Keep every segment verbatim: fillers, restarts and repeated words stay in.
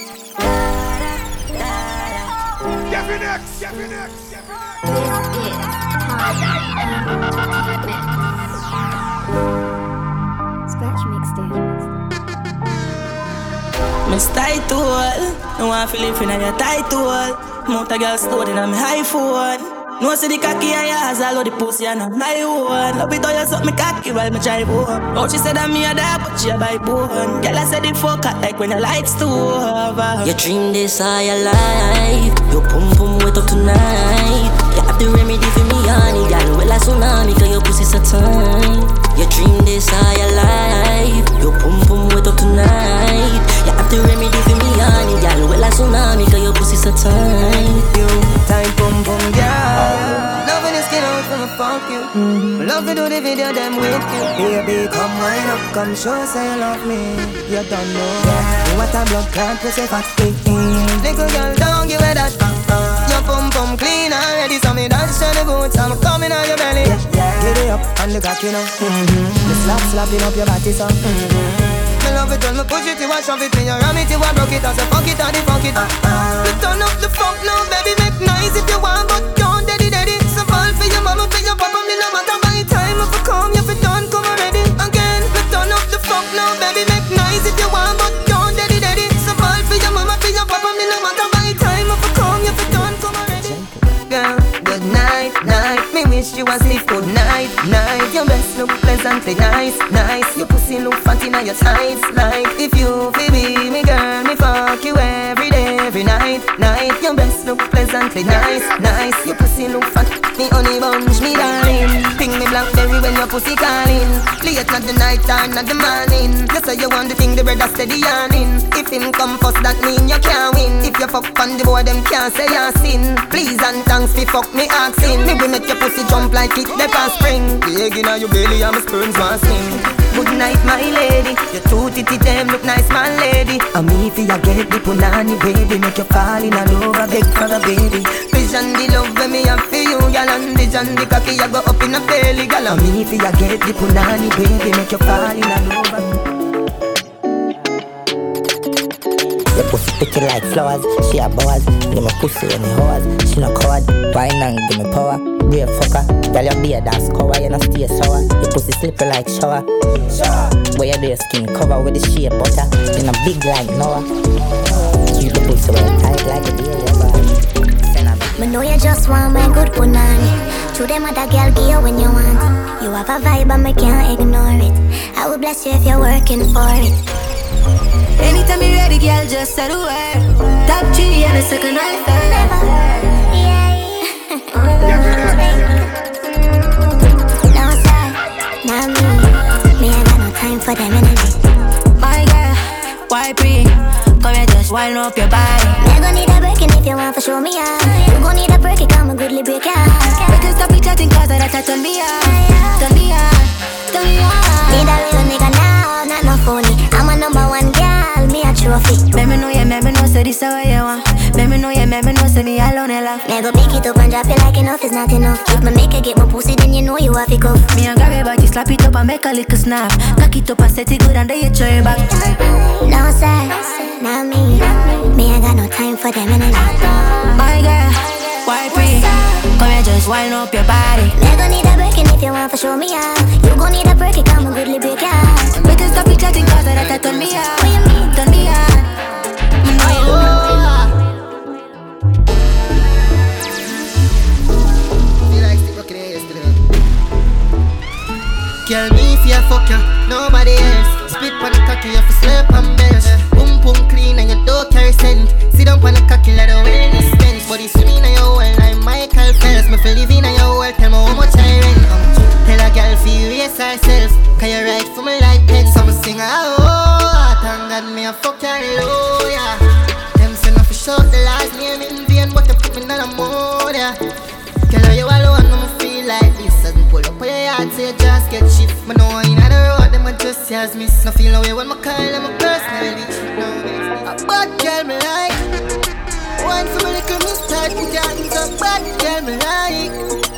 Get me next, get me next, get me next. Scratch mixtape. Miss title, no one feel it in your title. Mount a girl stored in my high phone. No see the cocky and yours, all of the pussy and my one. Love it how you suck me cocky while me drive home. Oh, she said that me a dog, but she a buy bone. Girl, I said it fuck out like when the lights too over. You dream this all your life. Your pum pum wet up tonight. You have the remedy for me, honey. Girl, well a tsunami, cause your pussy so tight. You dream this all your life. Your pum pum wet up tonight. You have the remedy for me, honey. Girl, well a tsunami, cause your pussy so tight. You time pum pum girl. Loving the skin out from a fuck you. Mm-hmm. Love to do the video them with you. Baby, come wind up, come show say you love me. You don't know yeah. What a blood clot pussy fat mm-hmm. Little girl, don't give it that uh-uh. Your pum pum clean already, so me dance to the boots. I'm coming on your belly yeah, yeah. Get it up and the cock you know mm-hmm. Me slap slapping up your body so mm-hmm. Me love it when me push it, you a shove it. Me you ram it, you a broke it. I say fuck it or the fuck it uh-uh. You turn up the funk now, baby, make nice if you want, but don't daddy daddy. So fall for your mama, for your papa, me no matter by time if you come, you fi done, come already. Again, me turn up the funk now, baby, make nice if you want, but don't daddy daddy. So fall for your mama, for your papa, me no matter by time if you come, you fi done, come already. Girl, good night, night. Me wish you was sleep good night, night. Your best look pleasantly nice, nice. Your pussy look fat inna your tights. Like if you fi be me girl, me fuck you every day, every night, night. Your best look pleasantly nice, nice. Your pussy look fat, me honey bunch, me darling. Ping me blackberry when your pussy calling. Late not the night time, not the morning. You say you want the thing, the bread a steady yarning. If him come first, that mean you can't win. If you fuck on the boy, them can't say you sin. Please and thanks fi fuck me asking. Me will make your pussy jump like it the past spring. The egg inna your belly and my sperms want sing. Good night, my lady. Your two titty them look nice, man, lady. And me fi ya get the punani, baby. Make you fall in love, I beg for a baby. Vision the love when me have for you, gal. And vision the cocky ya go up in a belly, gal. And me fi ya get the punani, baby. Make you fall in love. Your pussy pretty like flowers. She a bowers. Give me pussy and the hours. She no coward. Wine and give me power. Brave fucker. Girl, your beard that's cover. You no stay sour. Your pussy slippery like shower. Where you do your skin cover with the shea butter. You no big like Noah. Keep the pussy well tight like a deer. Me know you just want my good punani. To them other girl give you when you want. You have a vibe and me can't ignore it. I will bless you if you're working for it. Anytime you ready, girl, just say the word. Top three and a second I fell. No sir, not me. Me ain't got no time for them energy. My girl, why pre? Come here, just wind up your body. Me gon' need a break and if you want to show me out. You gon' need a break, it come a goodly break out. We can stop each other cause that I turn me on. Turn me on, turn me on. Need a real nigga now, not no phony. I'm a number one girl, me a trophy. Let me know, yeah, let me know, say this how you want. Let me know, yeah, let me know, say me alone and laugh. Me go pick it up and drop it like enough is not enough. If me make her get my pussy, then you know you have to go. Me and grab your body, slap it up and make a little snap. Cock it up and set it good and then you throw it back. No sir, not me. Me ain't got no time for them energy. My girl, why pre? Come here, just wind up your body. Me gon' need a break and if you want to show me out. You gon' need a break, it come a goodly break out. We can stop each other cause that I turn me on. What you mean? Turn me on. You know you love me. Girl, me if you fuck ya, nobody else. Split on the cocky, you fi slap and bench. Boom boom clean and you don't carry scent. Sit down on the cocky like the wellness bench. Body swimming in your well like Michael Phelps. Me fi live in your well, tell me how much I rent. Tell a girl fi erase herself, cause you right for me like that. So me sing a oh, thank God me a fuck your low, yeah. Them say no fi shout the last name in vain, but you put me in a mode, yeah. Girl, you alone, no me feel like this. As me pull up on your yard, so you just get shift. Me know in the road, them a just as miss. No feel no way when me call them a personally. A bad girl me like. One for me little mistake, put your hands up. Bad girl me like.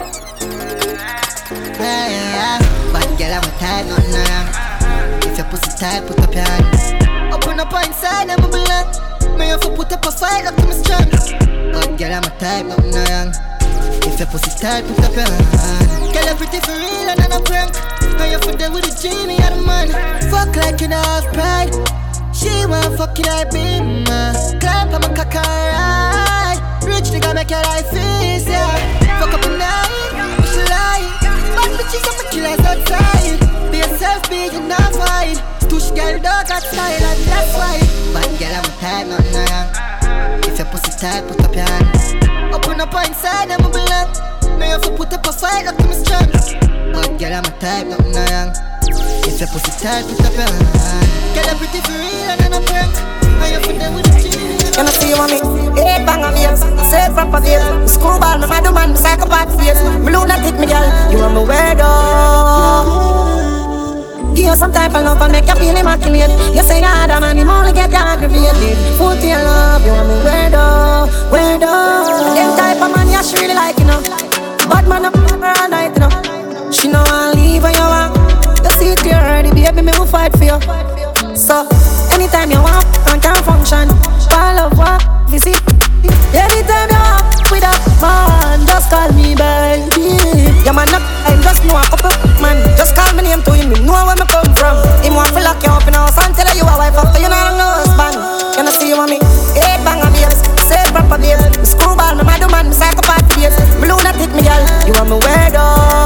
Yeah, yeah, yeah. Bad girl I'm a tight, nothing around. If your pussy tight, put up your hands. Open up inside, I'm a blood. Me have to put up a fight up to my strength. But girl, I'm a type, nothing no wrong. If your pussy tight, put up your hand. Girl, you're pretty for real and I'm a prank. Now you're for there with a genie and a man. Fuck like you don't have pride. She want fuck you like me, man. Climb on my cock and ride. Rich nigga make your life easy. Fuck up a night, push a lie. Bad bitches up a killers outside. Be yourself, be you not fine. Stush girl, dog got style and that's why. Bad girl, I'm a type, nothing no wrong. If your pussy tight, put up your hand. Open up inside, I'm a belong. Me have to put up a fight up to my strength. But girl, I'm a type, nothing no wrong. If your pussy tight, put up your hand. Girl, I'm pretty for real and I'm a prank. I have to deal with the genie. Can I see you on me? Eight bang on me, straight from Pavia. Screwball, my mad man, psychopath face. Me lunatic, me girl, you are my weirdo. Give you some type of love and make you feel immaculate. You say you're the man, you only get aggravated. Foot to your love, you are my weirdo, weirdo. Them type of man, yeah, she really like, you know. Bad man up her all night, you know. She know I'll leave when you want. You see it clear already, baby, me will fight for you. So, anytime you want, I can function. All of what, visit. Anytime you want, with a man, just call me baby. Yeah man, not, I just know a couple man. Just call me name to him, he know where me come from. Him want to lock you up in house and tell you a wife after you know no husband. Can I see you on me? Eight bang on babes, say proper babes. Screwball, me mad man, me psychopath babes. Me lunatic, me girl, you are my weirdo.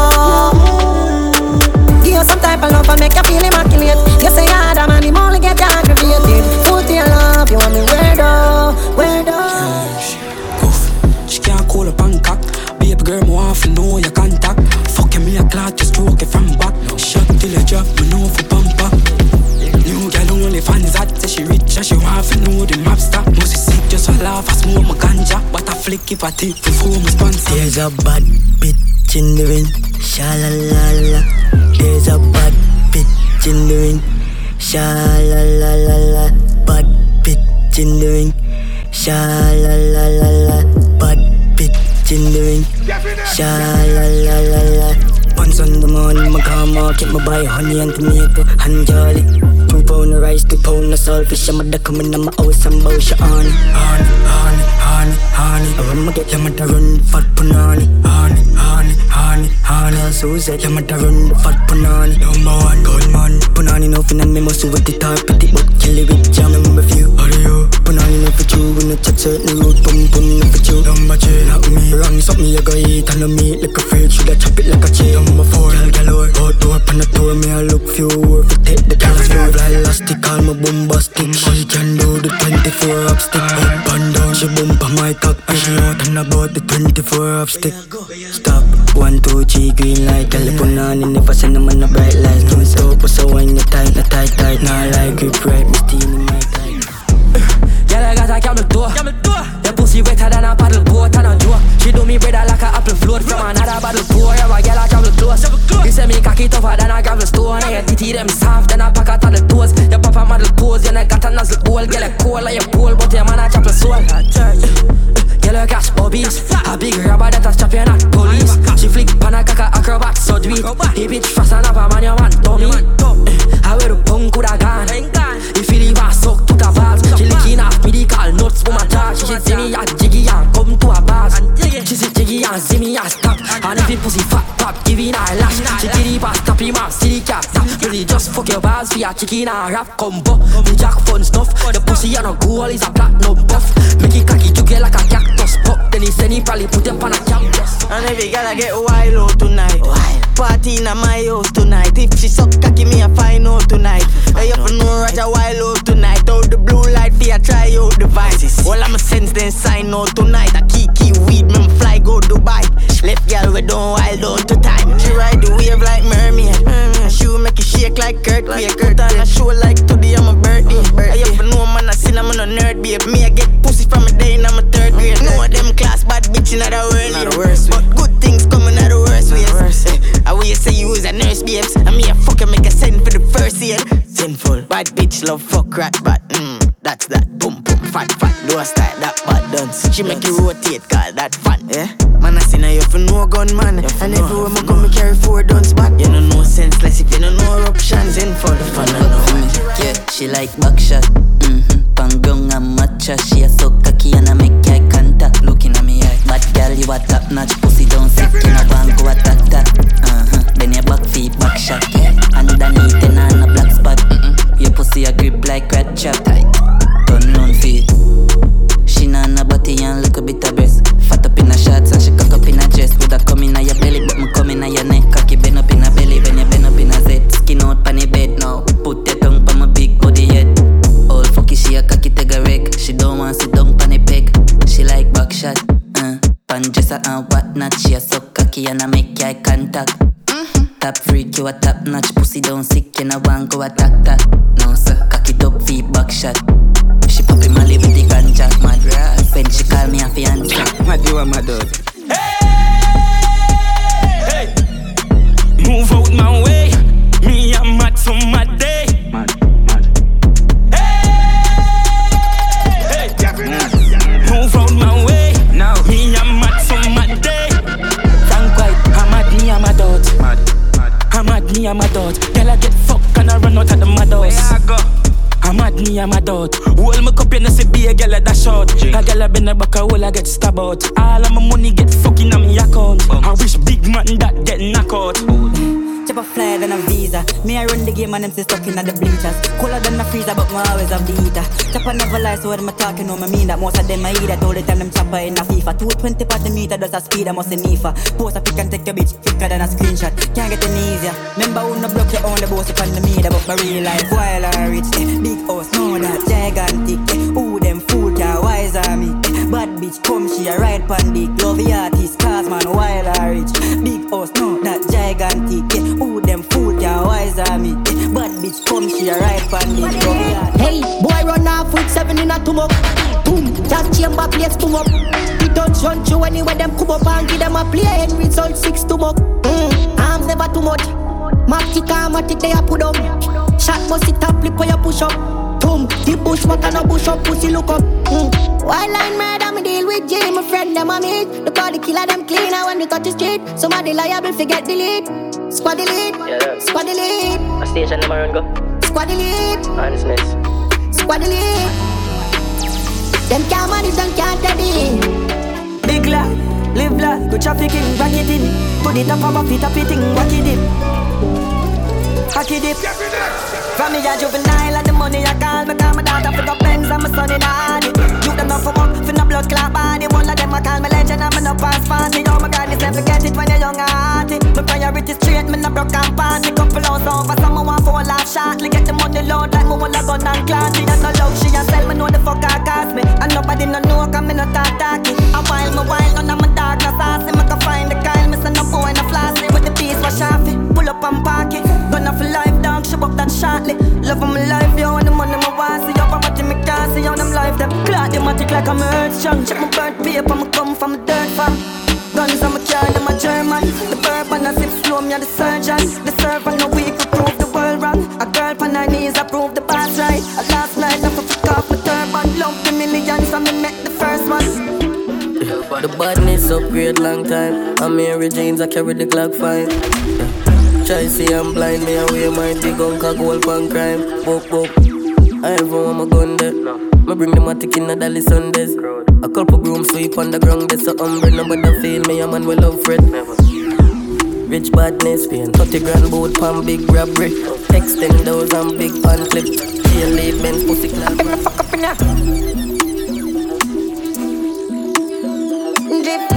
Give you some type of love and make you feel immaculate. You say you're the man, him only get aggravated. Foot to your love, you are my weirdo, weirdo. She can't call up and cock. Baby girl, me want to know your contact. Fucking me a clot, just stroke it from back. Shot till you drop, me know for bumper. New girl only fans that say she rich and she want to know the map stop. Must be sick just for laugh, I smoke my ganja. But I flick if I take before my sponsor. There's a bad bitch in the ring, sha-la-la-la. There's a bad bitch in the ring, sha-la-la-la-la. Bad bitch in the ring, sha-la-la-la-la. Bad bitch in the ring, sha-la-la-la-la. Once on the morning, my car market, my buy honey and tomato and jolly. Two pound of rice, two pound of saltfish. I'm a duck coming in my house and bow she honey. Honey, honey, honey, honey. I'ma get them at the run, fat punani. Honey, honey, honey, honey. So said them at the run, fat punani. Number one, gold man. Punani no fin and me must with the tar, pretty but kill it with jam. Number few, how do you? Punani no for you, when the chat certain road, pum pum no for you. Number three, not me. Wrong something you go eat and no meat like a freak. Should I chop it like a cheese? Number four, gal galore. Outdoor pan the tour, me I look few work for take the gal floor. Fly elastic, call me bombastic. She can do the twenty-four up stick. Up and down, she bump on my cockpit. She out and about the twenty-four up stick. Stop, one, two, three, green light. Gal put on in the face and I'm on the bright lights. Don't stop, so when you tight, not tight, tight. Now like grip right, me steam in my tight. Girl, I got a camel toe. Your pussy wetter than a paddle boat and a joke. She do me brother like a apple float from another bottle pour. Yeah, girl, I travel close. You say me cocky tougher than a gravel stone. And your titty them soft than a packet of the toes. Your papa model pose, you know got a nozzle hole. Girl, you cold like your pole, but your man a chop a soul. Girl, you catch bobbies. A big rubber that a chop you not police. She flick pan a caca acrobat, so do it. He bitch fast and have a man, your man dummy. I wear the punk coulda gone. If you leave her suck to the balls. She licking off medical nuts for my charge. She see me a jiggy and come to a bars. She see jiggy and see me a stop. And if you pussy fat pop, giving her a lash. She get it past top him up, see the cat. Really just fuck your bars for your chicken and rap combo. The jack fun stuff. The pussy on a goal is a platinum buff. Make it cocky to get like a cactus pop. Then he send he probably put them on a campus. And every girl I get wild out tonight. Party in my house tonight. If she suck cocky me a find out tonight. I have to know Roger wild out tonight. Out the blue light for ya try out the vices. All I'ma sense then sign out tonight. A kiki weed me fly go Dubai. Left girl we don't wild out to time. She ride the wave like mermaid. Mm-hmm. She will make it shake like Kurt. Like Kurt and I show like today I'm a birthday. I have to know man I seen I'm on a nerd babe. Me I get pussy from a day in I'm a third grade. No of them class bad bitch in the world. Not the worst way. But good things coming out the worst ways. I will you say you was a nurse babes. And me a fucking make a send for the first year. Sinful, bad bitch love fuck rat bat. Mm, that's that boom boom fat fat. Do a style that bad dance. She make you rotate call that fun. Yeah, man I seen her you for no gun man. And everywhere me go me carry four guns back. You know no senseless if you don't know eruptions. Sinful, fun I know. Yeah, she like backshot. Mm-hmm, panggong and match. picture. She a so cocky and I make eye contact. Looking at me eye. Bad girl, you a top notch. Pussy don't sit in a bank go attack that. Uh-huh. Then your back feet back shot. Underneath and on a black spot. Mm-mm. Your pussy a grip like rat chop. Turn round feet. She not a body and look a bit of breast. Fat up in a shots and she cock up in a dress. Woulda come in a your belly but me come in a your neck. Cocky bend up in a belly when you bend up in a Z. Skin out pan the bed now. Put your tongue pan my big body head. All fucky she a cocky take a wreck. She don't want sit down pan the peg. She like back shot. Uh, pan dresser and whatnot. She a so cocky and I make eye contact. Mm-hmm. Top freak you a top notch. Pussy don't sick you no want go attack that. No sir, cocky top feet back shot. She poppin' Molly with the ganja, mad ras. When she call me a fiance, mad you a mad dog. Hey, hey, move out my way. Me I'm mad so mad day. Mad, mad. Hey, hey, move out my way. Now me I'm mad so mad day. Frank White, I'm mad me I'm mad out. Mad, mad. I'm mad me I'm mad out. Girl I get fucked and I run out of the mad house. Where I go? I'm mad me, I'm mad out. Hold my cup, you know, see be a girl at that short. A girl I been a back, a hole I get stabbed out. All of my money get fucking on me account. I wish big man that get knocked out. Chop a flyer than a visa. Me I run the game and them stay stuck in the bleachers. Cooler than a freezer, but me always have the heater. Chopper never lie, so what am I talking on? I mean that most of them I eat that all the time them chopper in a FIFA. two twenty per the meter, does a speed I must a nifa. Post a pic and take your bitch quicker than a screenshot. Can't get any easier. Remember who no block your own the boss up on the meter, but my real life while I reach eh. Big house, no that gigantic. Eh. Who them fool can't wise on me. Eh. Bad bitch come she a ride pan dick. Love the artist cause man while I reach. Big house, no that gigantic. Eh. Who them fool can't wise on me. Eh. Bad bitch come she a ride pan dick. Hey, boy run off with seven in a tumok. Boom, that chamber place tum up. We don't run through anywhere them come up and give them a play and result six tumok. Mm, arms never too much. Matic and matic they a put up. Shot must it up, lip when you push up. Boom, the bush what and a bush up, pussy look up. Mm. White line murder me deal with G, my friend them a meet. The body killer them cleaner when we touch the street. Somebody liable forget the lead. Squad the lead, yeah, squad the lead. A station number run go. Squad the lead, honestness. Squad the lead. Them can't manage, them can't teddy. Big la, live la, go trafficking, back it in. Put it up on my feet, up it in, whack it in. Hack it in. From me a juvenile and the money I call. Me call my daughter for the Benz and my son in a honey. You them not for work, for no blood clot body. One of them I call me legend and me no pass fancy. Oh my God, this never forget it when you're young and hearty. My priority straight, me no broke and party. Couple hours over, some want for a laugh shortly. Get the money load like me want a gun and clan. She don't know love, she a sell, me know the fuck I cost me. And nobody no know, cause me no talk talky. A while, me while, none of my dark no saucy. Me can find the Kyle, me send no boy no flossy. With the piece wash off it, pull up and park it. Gonna for life, dog, she up that shortly. Love of my life, yo, and the money my want. See up, I'm watching me can't see how them life them. Clock them matic like I'm earth strong. Check my birth paper, me come from a dirt farm. Guns on my car, them a German. The bourbon I sip slow, me a the surgeon. The servant no weak to prove the world wrong. A girl on her knees, I prove the boss right. A last night, I fuck off my turban. Love the millions, and me met the first one. The badness upgrade long time. I'm Mary James, I carry the Glock fine. Try see I'm blind, me away my big gun, cock gold pan crime. Book, book. I ever want my gun there. Me bring the matic in the Dali Sundays. A couple broom sweep on the ground, there's a umbrella, nobody feel me, a man will love Fred. Rich badness, paying thirty grand boat pan big robbery. Text ten those and big pan clip. Feel leave men's pussy clap. Let me fuck up in ya. Drip,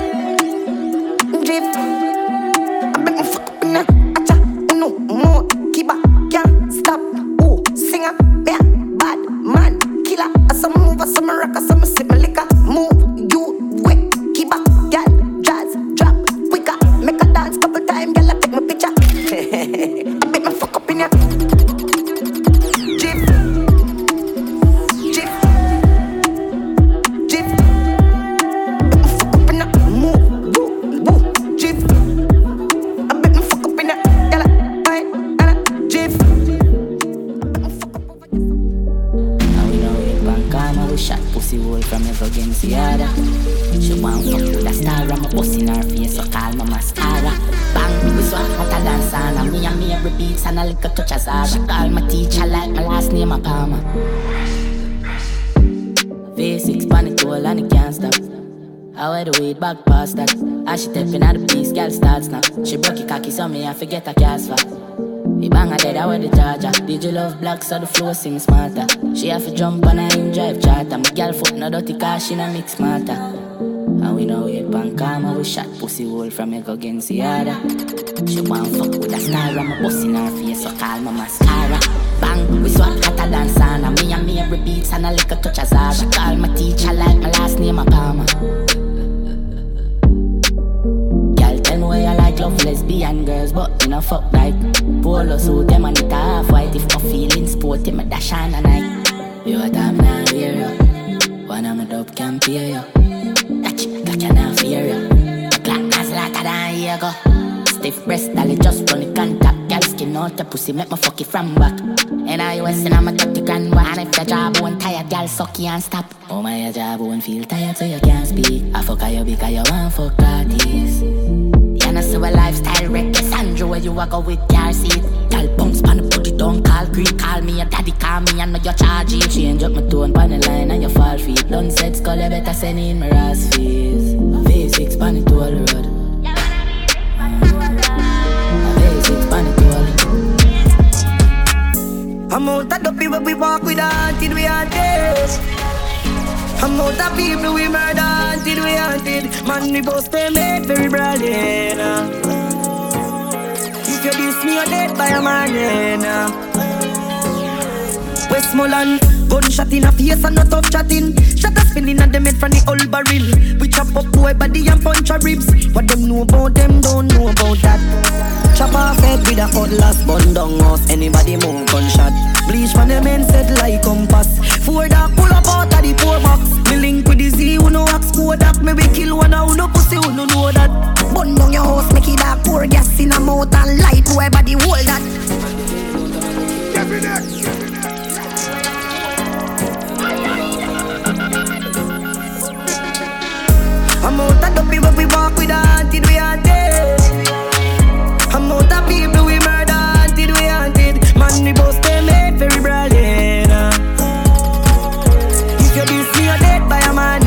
drip. Let me fuck up in ya. Acha, no more. Kiba, can't stop. Oh, singer, yeah, bad man, killer. I some move, I some rock, I some sip my liquor. Move, you wet. Kiba, girl, jazz, drop, quicker. Make a dance couple time, girl, I take my picture. I bet me fuck up in ya. Drip, drip, drip. Bet me fuck up in ya. Move, woo, woo, drip. I bet me fuck up in ya. Girl, I, I, drip. Shot pussy hole from your against the other. She want fuck with a star and my pussy in her face, so call my mascara. Bang, we swap hotter than sauna. Me and me every beats and a little touch of Zara. She call my teacher like my last name a Palmer. roll and it can't stop. I wear the weed back past that. As she stepping at the piece, girl starts now. She broke it cocky, so me I forget a cast for. We bang her dead, I wear the charger. Did you love black, so the flow seem smarter. She have to jump on her in drive charter. My girl foot no dirty car, she no mix smarter. And we know it pan karma, we shot pussy hole from egg against the other. She want fuck with a star, I'm a bust in her face, so call my mascara. Bang, we swap hotter than sauna. Me and me every beats and a little touch of Zara. She call my teacher like my last name a Palmer. Girl, tell me where you like love lesbian girls, but you know fuck like polo suit, them and it half white. If my feeling sporty, me dash on a night. You a time now, hear you. One of my dope can pay you. That chick got you now fear you. The clock has later than here go. Stiff breast, dolly just run the contact. Girl skin out the pussy, make me fuck it from back. And I was in I'm a thirty grand one. And if your job won't tired, girl suck you and stop. Oh my, your job won't feel tired so you can't speak. I fuck you because you want fuck artists. You know so a lifestyle reckless Andrew where you a go with car seat. Girl bounce pan the body don't call Greek. Call me your daddy, call me and know your charge it. Change up my tone pan the line and you fall feet. Done said skull you better send in my ass fees. V six pan the toll road. I'm out of the people we walk with until we are dead. I'm out of people we murder until we are dead. Man, we both stay made very brilliant. If you diss me, you're dead by a man. Westmoreland, gunshot in a face and not tough chatting. Shut a spinning at them head from the old barrel. We chop up boy body and punch a ribs. What them know about them don't know about that. Chop off head with a cutlass, bun down house. Anybody move gunshot. Bleach from them men set like compass. Four dark pull up out of the poor box. Me link with the Z who no axe Kodak. Me we kill one who no pussy who no know that. Bun down your house, make it dark. Pour gas in a mouth and light boy body hold that. Get me next. I'm out of the people we walk with until we are dead. I'm out of people we murder until we are dead. Man, we both stay made very brilliant. If you diss me, you're dead by a man.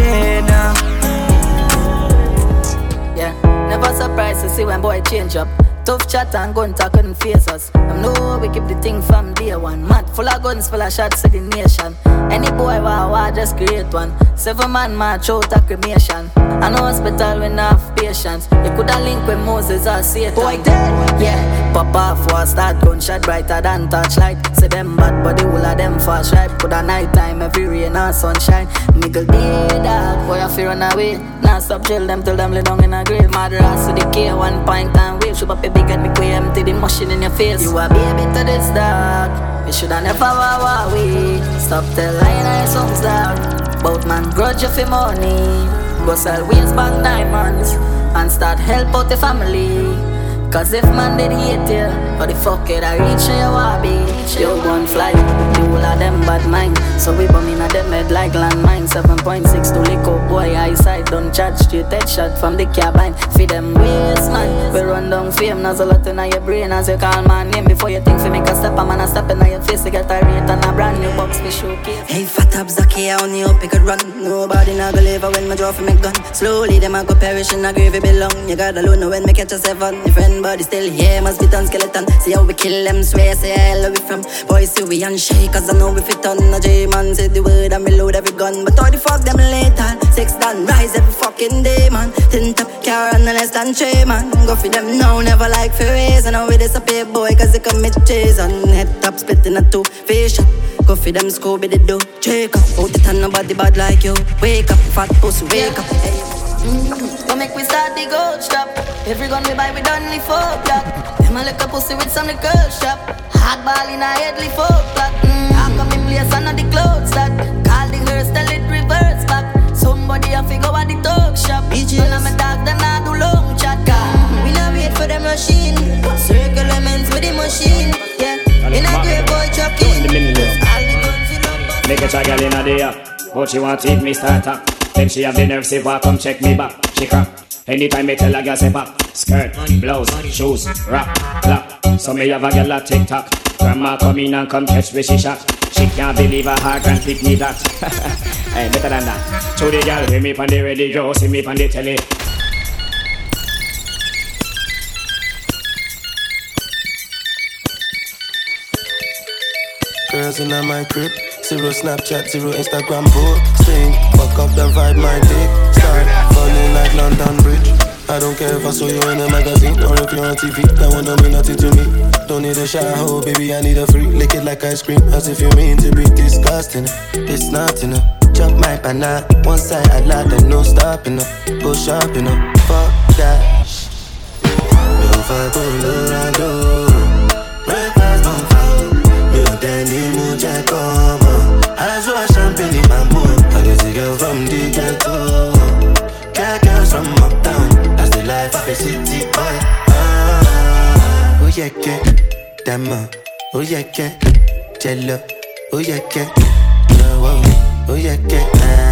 Yeah, never surprised to see when boy change up. Tough chat and gun talk couldn't face us. I know we keep the thing from day one. Mad full of guns, full of shots to the nation. Any boy wow wow just create one. Seven man march out a cremation. I know hospital with enough patience. You coulda link with Moses or Satan. Boy dead, yeah. Pop off was start gunshot brighter than torchlight. Say them bad but the whole of them fast ripe. Coulda night time every rain or sunshine. Miggle day dog, boy I fear run away. Now stop chill them till them lay down in a grave. Mad ass to the K one pint and wave. Shoot up a big and make way empty the machine in your face. You a baby to this dog. You shoulda never wow wow we. Stop the line I songs dog. Both man grudge you for money. Go sell wheels back diamonds and start help out the family. Cause if man did hate you, how the fuck it I reach you a be? You gon' fly, the whole of them bad mind. So we bomb in a them head like landmine. Seven point six to lick up boy eyesight. Don't charge straight head shot from the cabine. Feed them waste man, we run down fame. There's a lot in your brain as you call my name. Before you think fi make a step, I'm gonna step in your face to get a rate and a brand new box for showcase. Hey fat up Zaki, I only hope you could run. Nobody not gonna live when my draw for me gun. Slowly them a go perish in a grave it belong. You gotta know when me catch a seven. Your friend body still here, must be done skeleton. See how we kill them, swear, say I love it from. Boys see we unshake, cause I know we fit on. A J-man said the word and reload every gun. But all the fuck them lethal. Six done, rise every fucking day, man. Tint up car and less than tray, man. Go for them now, never like for raise. And now we disappear, boy, cause they commit chase. On head top, split in a two face shot. Go for them, Scooby the do. Check up, out the ton, nobody bad like you. Wake up, fat pussy, wake up. Hey. Mm-hmm. Go make we start the gold shop. Every gun we buy we done the four block. Them a lick a pussy with some liquor shop. Hard ball in a headly four block. Mm. How come in place under the clothes that? Call the hearse, tell it reverse back. Somebody a figure at the talk shop. None of my dog them not do long chat. Mm. We not wait for the machine. Circle elements with the machine. Yeah, in a grey boy trucking. Make a child in a day up, but she want it me start up. Then she have the nerve say walk come check me back. She crack. Anytime me tell a girl say pop. Skirt, blouse, shoes, rap, clap. So me have a girl a TikTok. Grandma come in and come catch where she shot. She can't believe her heart can pick me that. Hey, better than that. To the girl, hear me on the radio, see me on the telly. Girls in my crib, zero Snapchat, zero Instagram posting. Fuck up the vibe, my dick start falling like London Bridge. I don't care if I saw you in a magazine or if you're on T V. That one don't mean nothing to me. Don't need a shower, baby, I need a free. Lick it like ice cream, as if you mean to be disgusting. It's not enough. Chop my banana, one side I like and no stopping up. Go shopping up, fuck that. No fuck Colorado. Breakfast don't fall. No dandy mucha como. I saw champagne in my mood. I get a girl from the ghetto. Cat girls from uptown. That's the life of a city boy. Ah, oh yeah, yeah, Dama. Oh yeah, yeah, Jello. Oh yeah, yeah, no, oh, oh yeah, yeah.